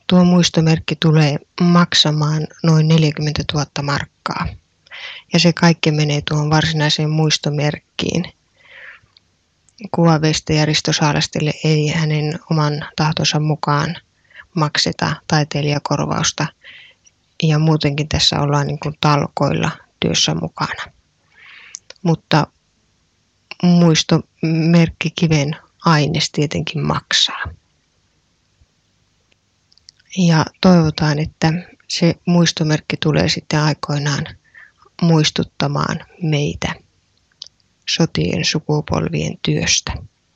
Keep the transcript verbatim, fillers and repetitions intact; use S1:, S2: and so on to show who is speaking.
S1: tuo muistomerkki tulee maksamaan noin neljäkymmentätuhatta markkaa. Ja se kaikki menee tuohon varsinaiseen muistomerkkiin. Kuvaveistä Risto Saalastille ei hänen oman tahtonsa mukaan makseta taiteilijakorvausta. Ja muutenkin tässä ollaan niin kuin talkoilla työssä mukana. Mutta muistomerkkikiven aines tietenkin maksaa. Ja toivotaan, että se muistomerkki tulee sitten aikoinaan muistuttamaan meitä sotien sukupolvien työstä.